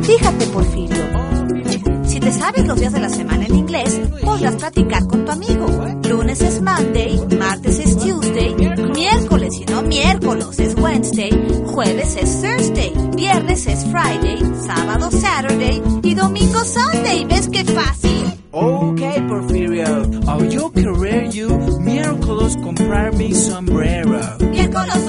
Fíjate, Porfirio, si te sabes los días de la semana en inglés, podrás platicar con tu amigo. Lunes es Monday, martes es Tuesday, miércoles y no miércoles es Wednesday, jueves es Thursday, viernes es Friday, sábado Saturday y domingo Sunday. ¿Ves qué fácil? Okay, Porfirio. Yo querer you miércoles comprar mi sombrero. Miércoles